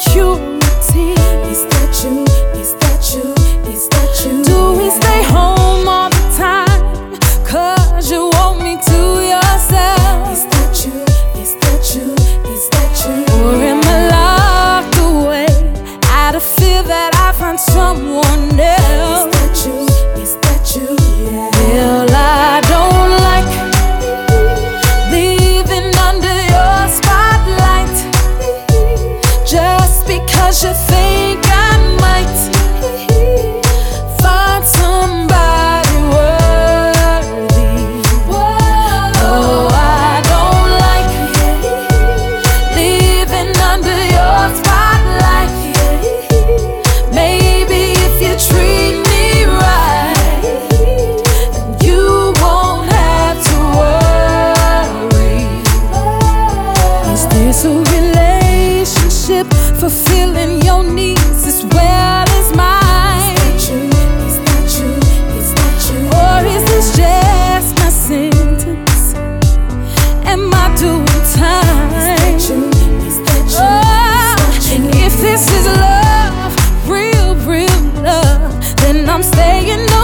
security. Is that you? Is that you? Is that you? Do we stay home all the time? 'Cause you want me to yourself. Is that you? Is that you? Is that you? Or am I locked away out of fear that I find someone else? Is that you? Is that you? Yeah. Well, I don't like leaving under your spotlight just because you think I might find somebody worthy. Oh, I don't like leaving under your spotlight. Maybe if you treat me right, you won't have to worry. Is this a relationship fulfilling your needs as well as mine? Is that you? Is that you? Is that you? Or is this just my sentence? Am I doing time? Is that you? Is that you? Oh, and if this is love, real love, then I'm staying